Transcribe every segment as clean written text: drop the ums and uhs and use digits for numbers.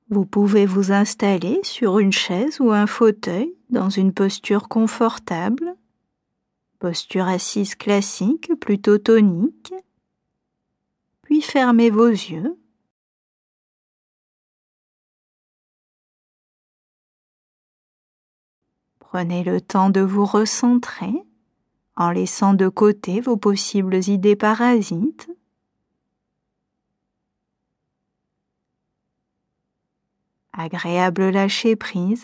Vous pouvez vous installer sur une chaise ou un fauteuil dans une posture confortable, posture assise classique plutôt tonique, puis fermez vos yeux. Prenez le temps de vous recentrer en laissant de côté vos possibles idées parasites. Agréable lâcher prise.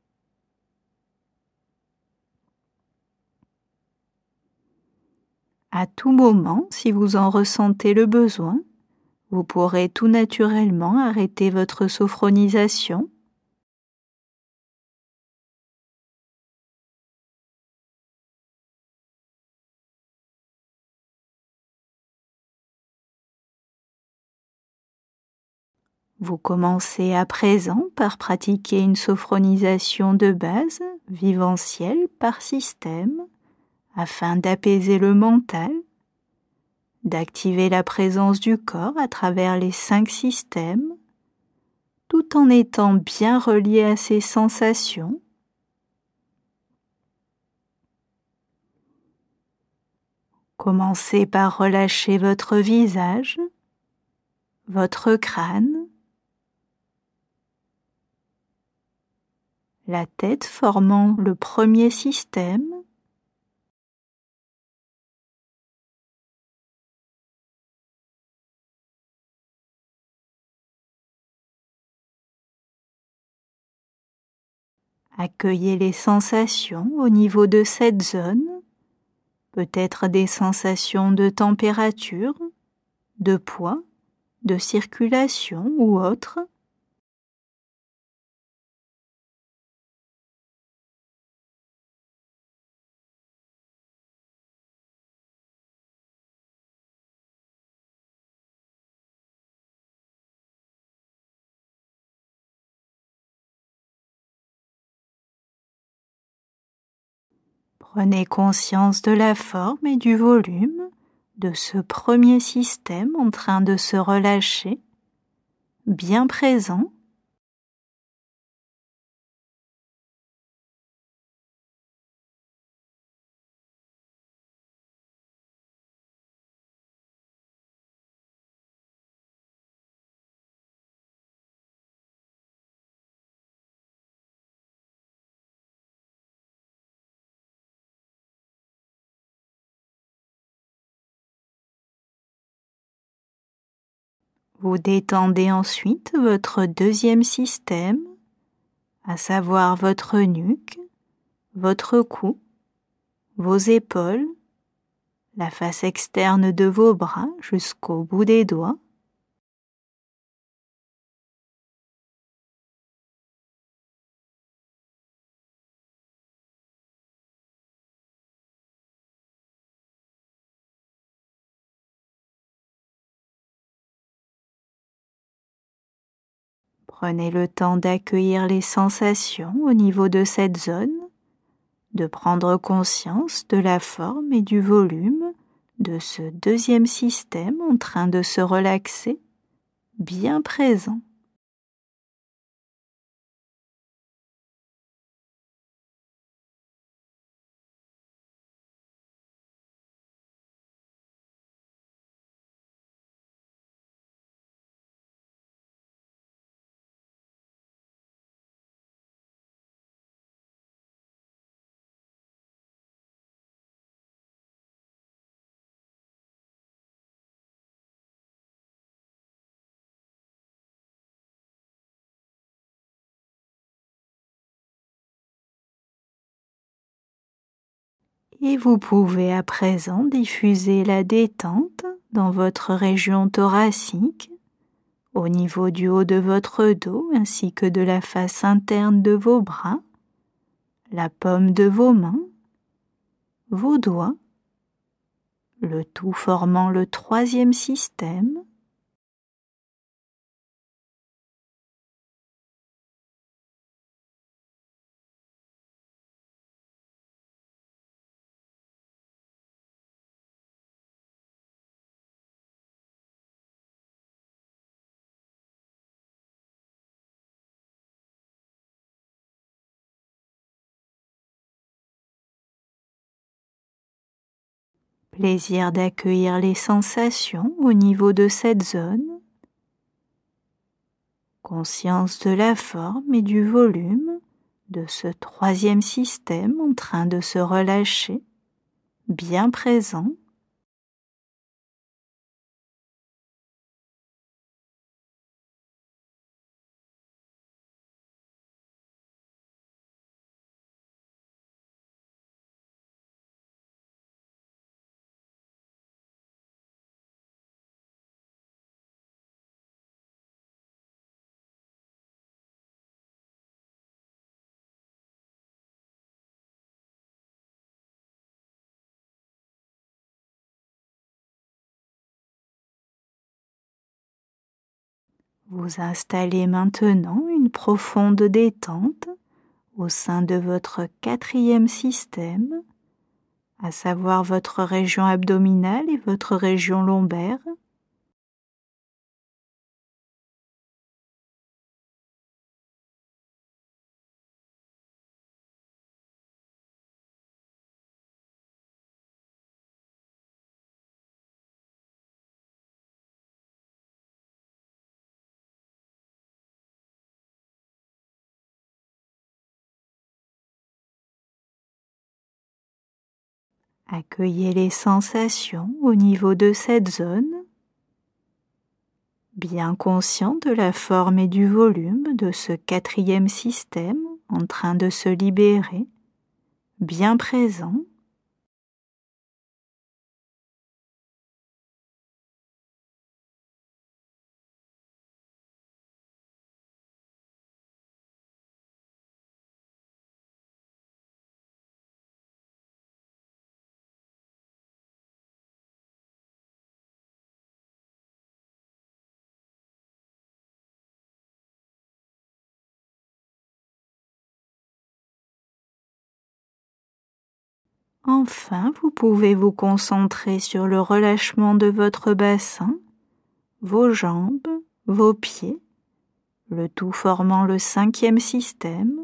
À tout moment, si vous en ressentez le besoin, vous pourrez tout naturellement arrêter votre sophronisation. Vous commencez à présent par pratiquer une sophronisation de base, vivencielle par système, afin d'apaiser le mental, d'activer la présence du corps à travers les 5 systèmes, tout en étant bien relié à ses sensations. Commencez par relâcher votre visage, votre crâne, la tête formant le premier système, accueillez les sensations au niveau de cette zone, peut-être des sensations de température, de poids, de circulation ou autre. Prenez conscience de la forme et du volume de ce premier système en train de se relâcher, bien présent. Vous détendez ensuite votre deuxième système, à savoir votre nuque, votre cou, vos épaules, la face externe de vos bras jusqu'au bout des doigts. Prenez le temps d'accueillir les sensations au niveau de cette zone, de prendre conscience de la forme et du volume de ce deuxième système en train de se relaxer, bien présent. Et vous pouvez à présent diffuser la détente dans votre région thoracique, au niveau du haut de votre dos ainsi que de la face interne de vos bras, la paume de vos mains, vos doigts, le tout formant le troisième système. Plaisir d'accueillir les sensations au niveau de cette zone. Conscience de la forme et du volume de ce troisième système en train de se relâcher, bien présent. Vous installez maintenant une profonde détente au sein de votre quatrième système, à savoir votre région abdominale et votre région lombaire. Accueillez les sensations au niveau de cette zone, bien conscient de la forme et du volume de ce quatrième système en train de se libérer, bien présent. Enfin, vous pouvez vous concentrer sur le relâchement de votre bassin, vos jambes, vos pieds, le tout formant le cinquième système.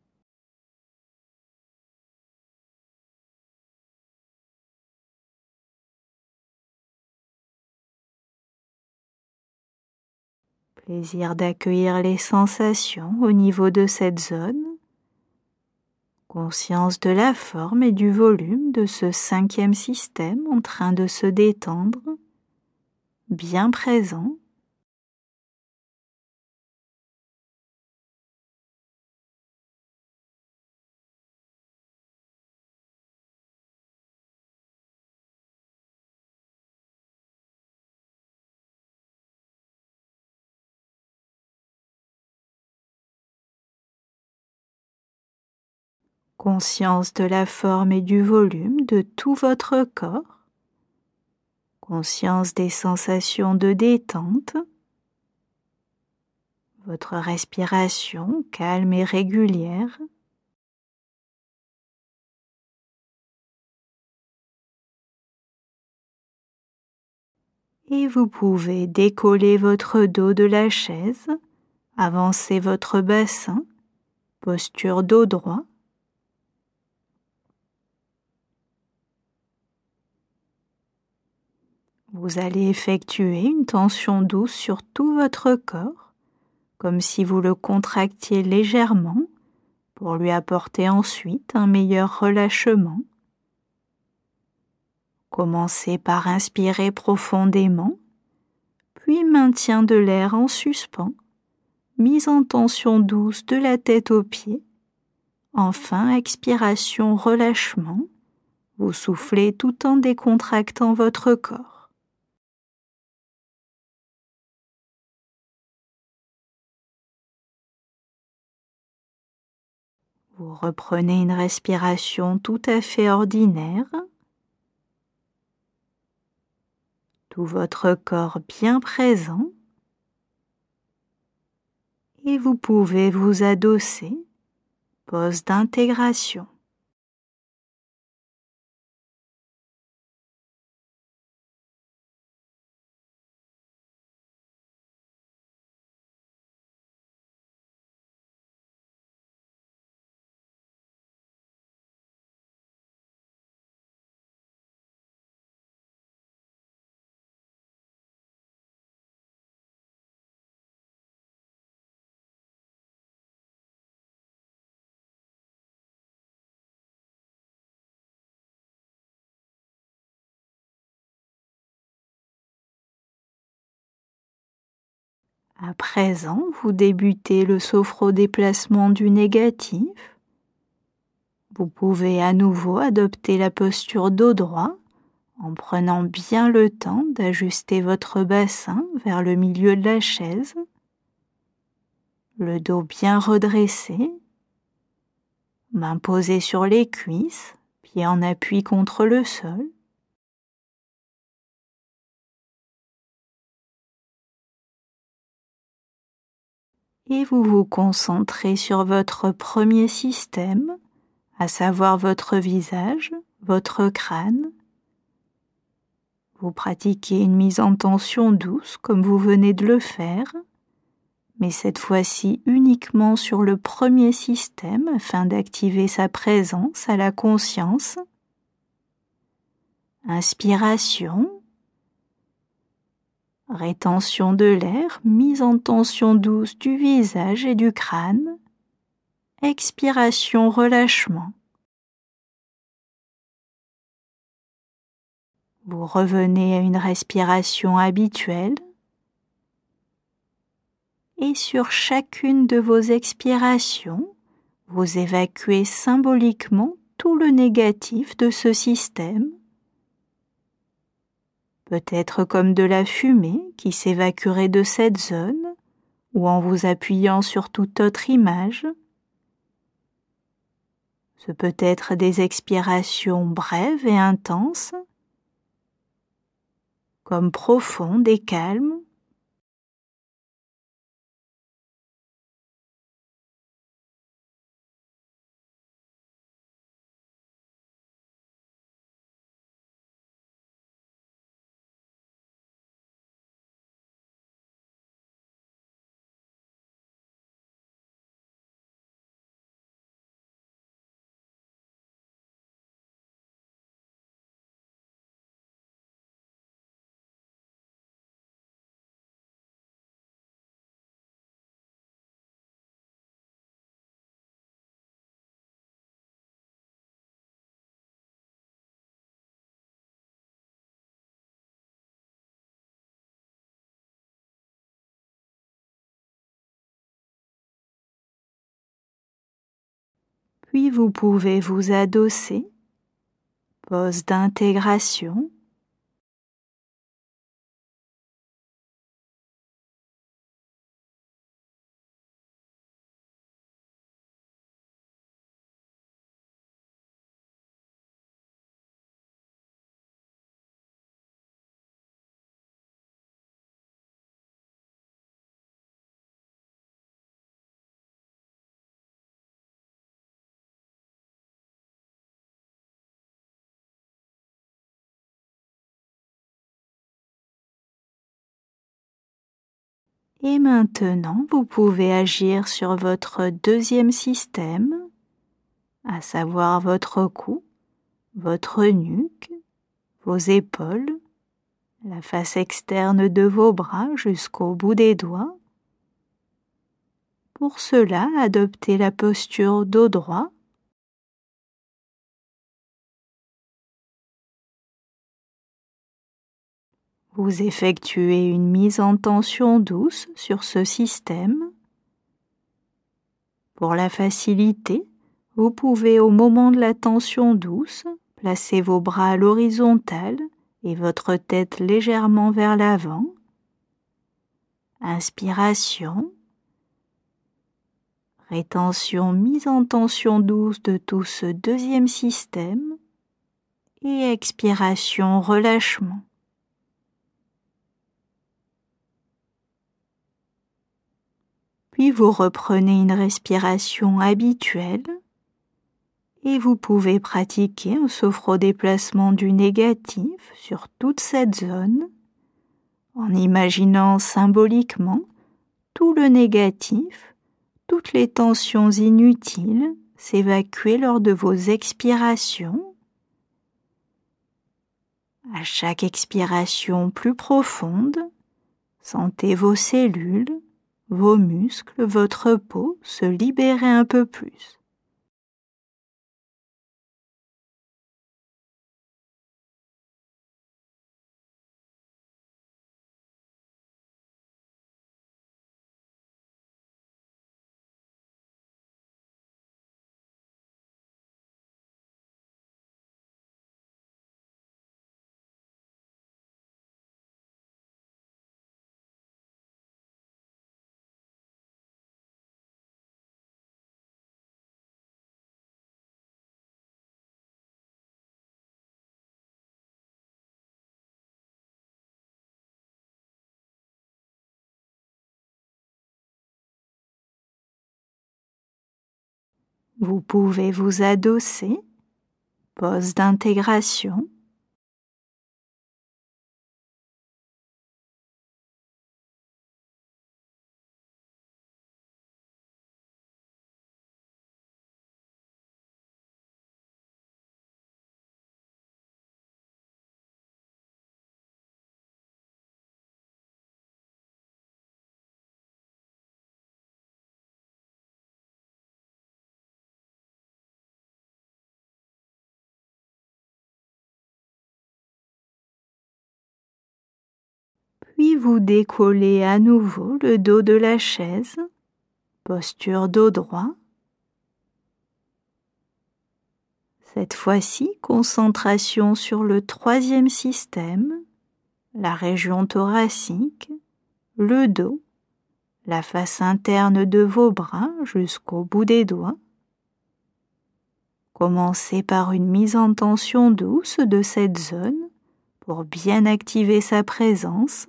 Plaisir d'accueillir les sensations au niveau de cette zone. Conscience de la forme et du volume de ce cinquième système en train de se détendre, bien présent. Conscience de la forme et du volume de tout votre corps. Conscience des sensations de détente. Votre respiration calme et régulière. Et vous pouvez décoller votre dos de la chaise, avancer votre bassin, posture dos droit. Vous allez effectuer une tension douce sur tout votre corps, comme si vous le contractiez légèrement pour lui apporter ensuite un meilleur relâchement. Commencez par inspirer profondément, puis maintien de l'air en suspens, mise en tension douce de la tête aux pieds. Enfin, expiration, relâchement. Vous soufflez tout en décontractant votre corps. Vous reprenez une respiration tout à fait ordinaire. Tout votre corps bien présent. Et vous pouvez vous adosser. Pause d'intégration. À présent, vous débutez le sophrodéplacement du négatif. Vous pouvez à nouveau adopter la posture dos droit en prenant bien le temps d'ajuster votre bassin vers le milieu de la chaise, le dos bien redressé, mains posées sur les cuisses, pieds en appui contre le sol. Et vous vous concentrez sur votre premier système, à savoir votre visage, votre crâne. Vous pratiquez une mise en tension douce comme vous venez de le faire, mais cette fois-ci uniquement sur le premier système afin d'activer sa présence à la conscience. Inspiration, rétention de l'air, mise en tension douce du visage et du crâne. Expiration, relâchement. Vous revenez à une respiration habituelle et sur chacune de vos expirations, vous évacuez symboliquement tout le négatif de ce système, peut-être comme de la fumée qui s'évacuerait de cette zone ou en vous appuyant sur toute autre image. Ce peut être des expirations brèves et intenses, comme profondes et calmes. Puis vous pouvez vous adosser, pose d'intégration. Et maintenant, vous pouvez agir sur votre deuxième système, à savoir votre cou, votre nuque, vos épaules, la face externe de vos bras jusqu'au bout des doigts. Pour cela, adoptez la posture dos droit. Vous effectuez une mise en tension douce sur ce système. Pour la facilité, vous pouvez au moment de la tension douce, placer vos bras à l'horizontale et votre tête légèrement vers l'avant. Inspiration. Rétention, mise en tension douce de tout ce deuxième système. Et expiration, relâchement. Puis vous reprenez une respiration habituelle et vous pouvez pratiquer un sophrodéplacement du négatif sur toute cette zone en imaginant symboliquement tout le négatif, toutes les tensions inutiles s'évacuer lors de vos expirations. À chaque expiration plus profonde, sentez vos cellules, vos muscles, votre peau se libérer un peu plus. Vous pouvez vous adosser, pose d'intégration. Puis vous décollez à nouveau le dos de la chaise, posture dos droit. Cette fois-ci, concentration sur le troisième système, la région thoracique, le dos, la face interne de vos bras jusqu'au bout des doigts. Commencez par une mise en tension douce de cette zone pour bien activer sa présence.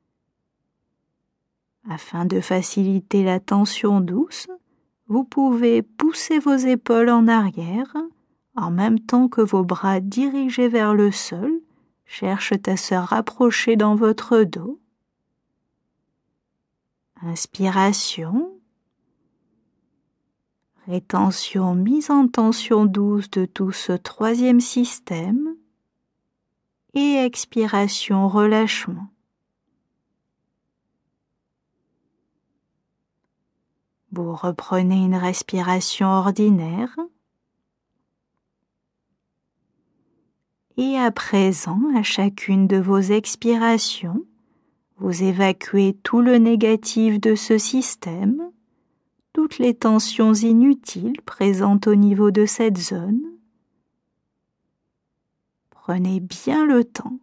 Afin de faciliter la tension douce, vous pouvez pousser vos épaules en arrière en même temps que vos bras dirigés vers le sol cherchent à se rapprocher dans votre dos. Inspiration. Rétention, mise en tension douce de tout ce troisième système. Et expiration, relâchement. Vous reprenez une respiration ordinaire. Et à présent, à chacune de vos expirations, vous évacuez tout le négatif de ce système, toutes les tensions inutiles présentes au niveau de cette zone. Prenez bien le temps.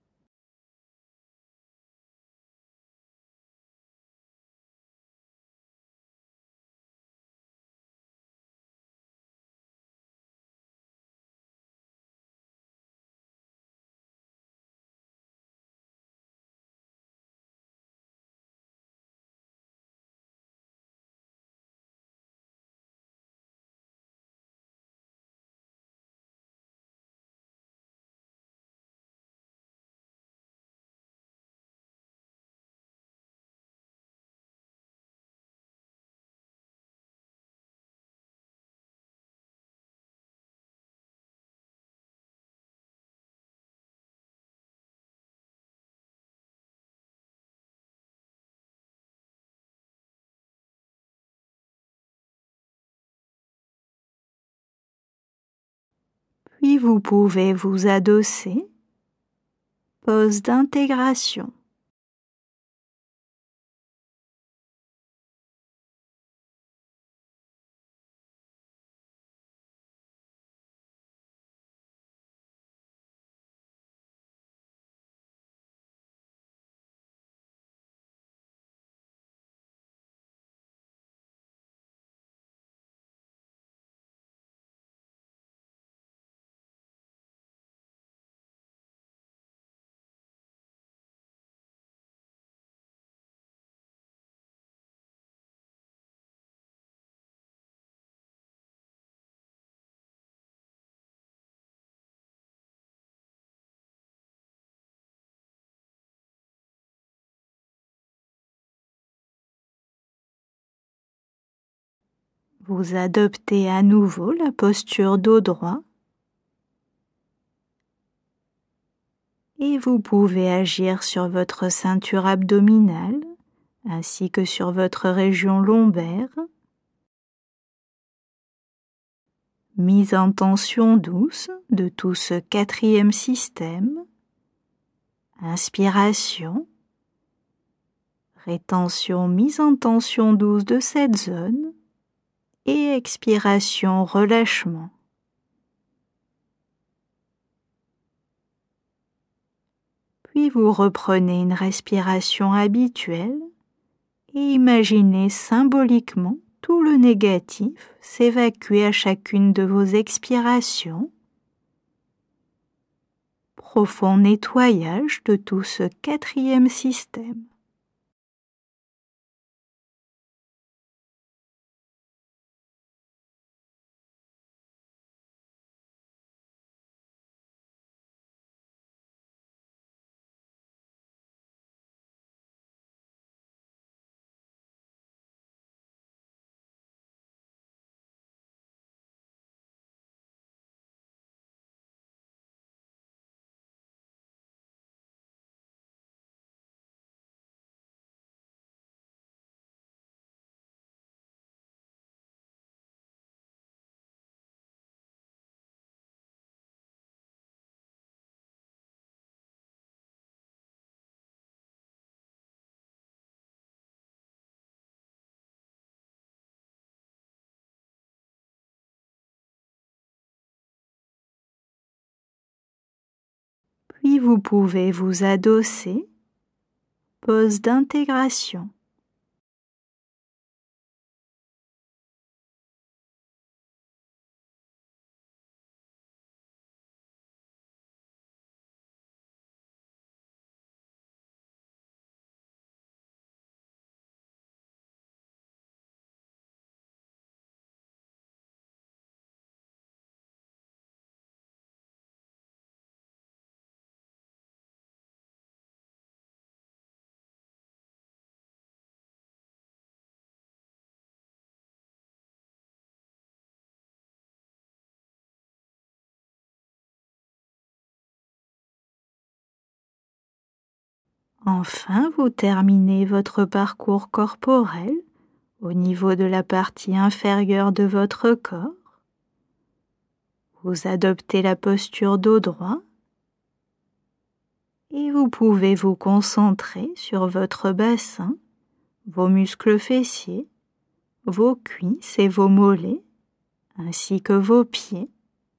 Puis vous pouvez vous adosser, pose d'intégration. Vous adoptez à nouveau la posture dos droit et vous pouvez agir sur votre ceinture abdominale ainsi que sur votre région lombaire. Mise en tension douce de tout ce quatrième système. Inspiration. Rétention, mise en tension douce de cette zone. Et expiration, relâchement. Puis vous reprenez une respiration habituelle et imaginez symboliquement tout le négatif s'évacuer à chacune de vos expirations. Profond nettoyage de tout ce quatrième système. Puis vous pouvez vous adosser, pose d'intégration. Enfin, vous terminez votre parcours corporel au niveau de la partie inférieure de votre corps. Vous adoptez la posture dos droit et vous pouvez vous concentrer sur votre bassin, vos muscles fessiers, vos cuisses et vos mollets, ainsi que vos pieds.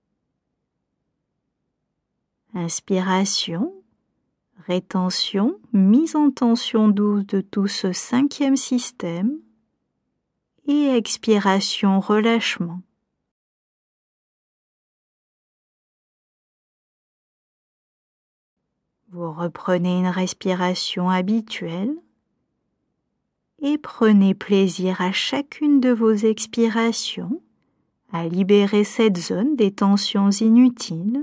Inspiration, rétention, mise en tension douce de tout ce cinquième système et expiration, relâchement. Vous reprenez une respiration habituelle et prenez plaisir à chacune de vos expirations à libérer cette zone des tensions inutiles.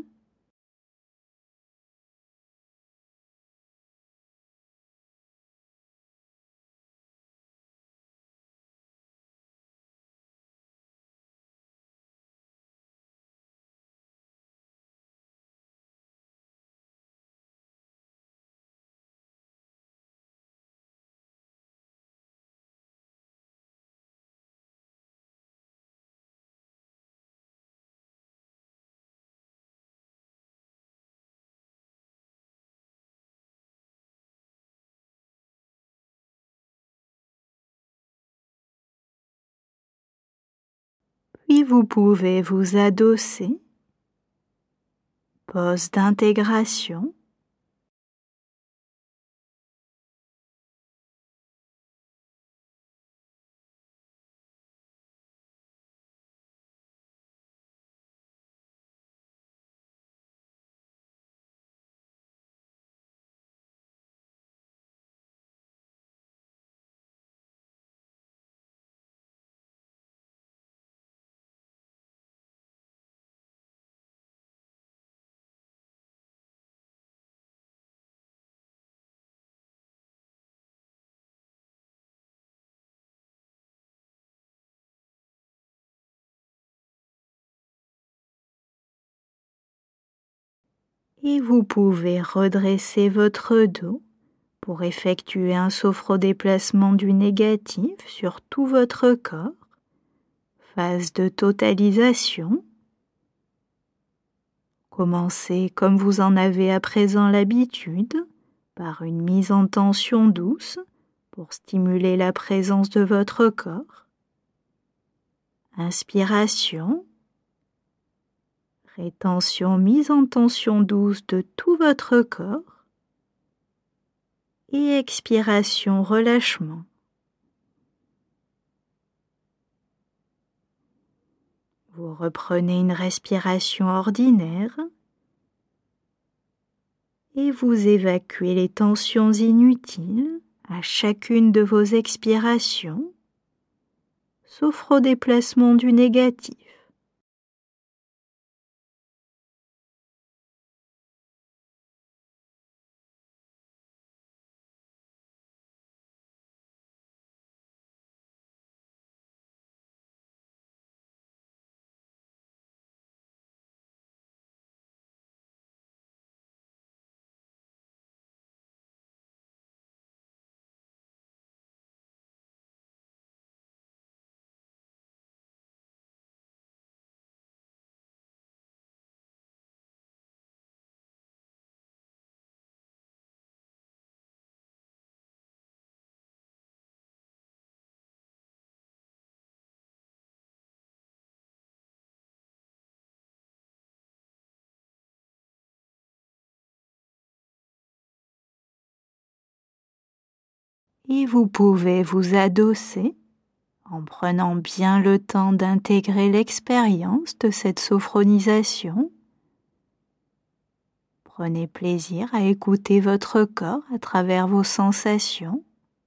Puis vous pouvez vous adosser, pose d'intégration. Et vous pouvez redresser votre dos pour effectuer un sophrodéplacement du négatif sur tout votre corps. Phase de totalisation. Commencez comme vous en avez à présent l'habitude, par une mise en tension douce pour stimuler la présence de votre corps. Inspiration. Rétention, mise en tension douce de tout votre corps. Et expiration, relâchement. Vous reprenez une respiration ordinaire et vous évacuez les tensions inutiles à chacune de vos expirations, sophrodéplacement du négatif. Et vous pouvez vous adosser en prenant bien le temps d'intégrer l'expérience de cette sophronisation. Prenez plaisir à écouter votre corps à travers vos sensations.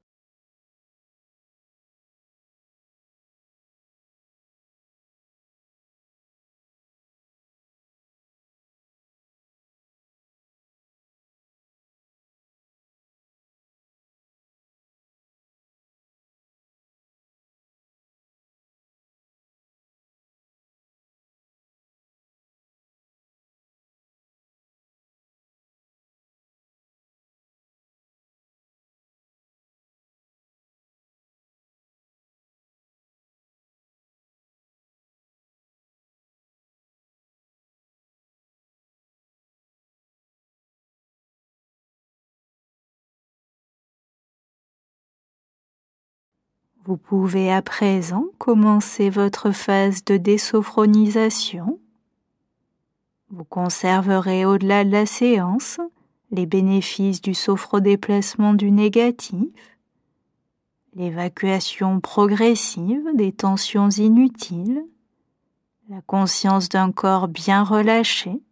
Vous pouvez à présent commencer votre phase de désophronisation. Vous conserverez au-delà de la séance les bénéfices du sophrodéplacement du négatif, l'évacuation progressive des tensions inutiles, la conscience d'un corps bien relâché.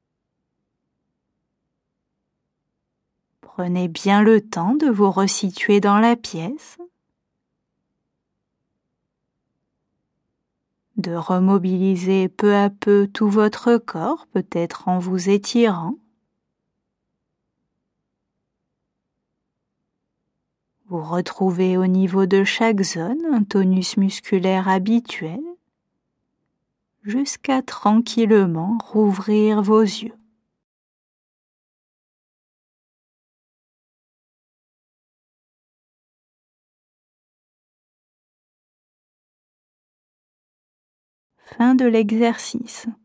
Prenez bien le temps de vous resituer dans la pièce, de remobiliser peu à peu tout votre corps, peut-être en vous étirant. Vous retrouvez au niveau de chaque zone un tonus musculaire habituel, jusqu'à tranquillement rouvrir vos yeux. Fin de l'exercice.